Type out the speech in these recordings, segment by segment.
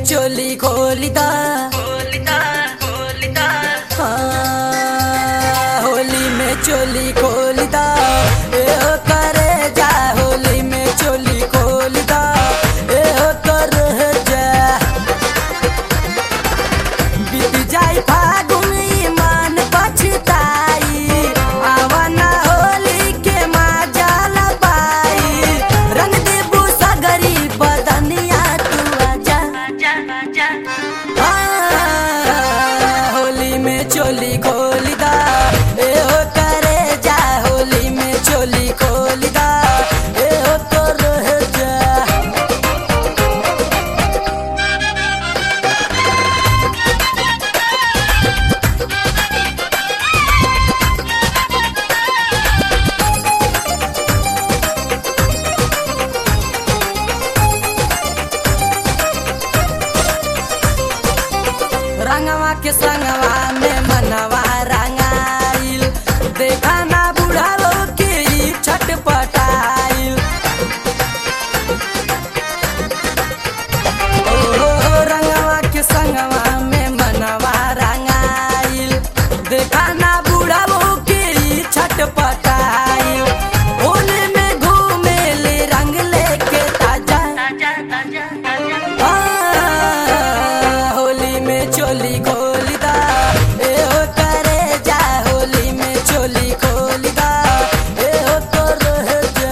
चोली खोलिदा होली में चोली खोलिदा ए हो करे जा होली में चोली खोलिदा ए हो करे जा बीत जाई फागुन ईमान पछताई आवाना होली के मजा लबाई रंग देबू सगरी बदनिया तू आजा होली में चोली खोलिदा ए हो करे जा होली में चोली खोलिदा ए हो तो रह जा रंगवा के संगवा में मनवा रंगाइल देखा ना बुढ़ालो के ई छटपटाइल ओ रंगवा के संगवा में मनवा रंगाइल देखा ना बुढ़ालो के ई छटपटाइल होली में घूमे ले रंग लेके ताजा होली में चोली खोलिदा ए हो करे जा होली में चोली खोलिदा ए हो तो रह जा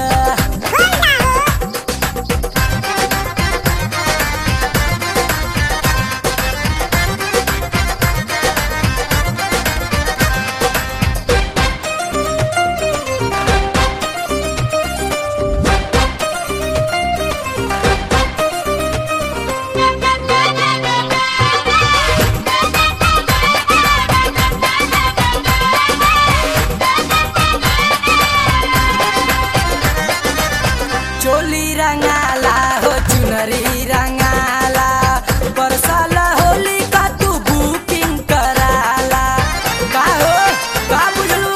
चोली रंगाला हो चुनरी रंगाला बरसाला होली का तू बुकिंग कराला का हो का बुझलू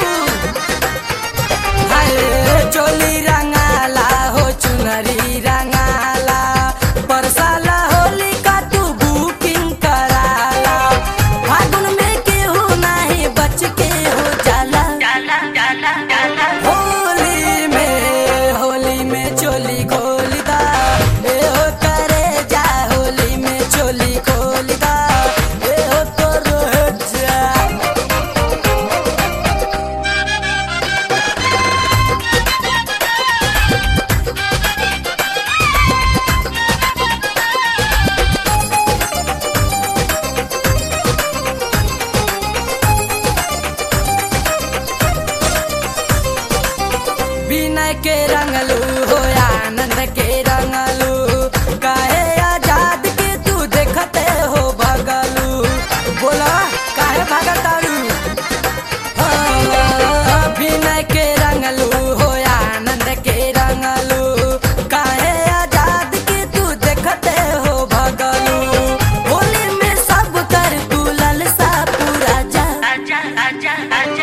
हाय चोली रंगाला हो चुनरी रंगाला बरसाला होली का तू बुकिंग कराला फागुन में केहू नहीं बच के हो जाला होली में चोली खोलिदा ए हो करे जा होली में चोली खोलिदा ए हो तो रह जा विनय के रंगलू हो आनंद के रंगलू काहे आजाद के तू देखते हो भगलू बोला काहे भागतारू विनय के रंगलू हो आनंद के रंगलू काहे आजाद के तू देखते हो भगलू होली में सब कर तू ललसा पूरा जा